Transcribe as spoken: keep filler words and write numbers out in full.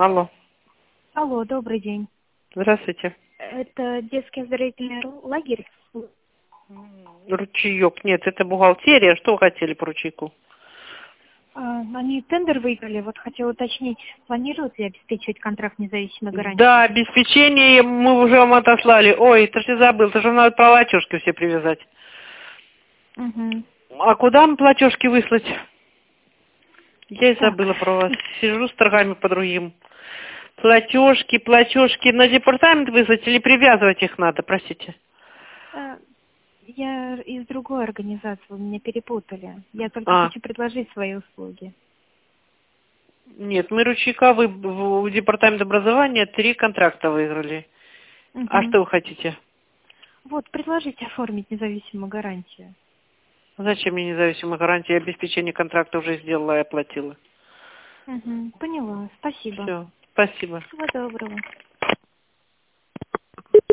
Алло. Алло, добрый день. Здравствуйте. Это детский оздоровительный ру- лагерь? Ручеек. Нет, это бухгалтерия. Что вы хотели по ручейку? А, Они тендер выиграли. Вот хотела уточнить, планируют ли обеспечивать контракт независимой Да, гарантии? обеспечение мы уже вам отослали. Ой, это же забыл. Это же надо платежки все привязать. Угу. А куда нам платежки выслать? Я и Так. забыла про вас. Сижу с торгами по другим. Платежки, платежки на департамент выслать или привязывать их надо, простите? Э, Я из другой организации, вы меня перепутали. Я только А, хочу предложить свои услуги. нет, мы ручейка вы, в, в департамент образования три контракта выиграли. А Угу. что вы хотите? Вот, предложите оформить независимую гарантию. Зачем мне независимая гарантия? Обеспечение контракта уже сделала и оплатила. Угу. Поняла. Спасибо. Все, спасибо. Всего доброго.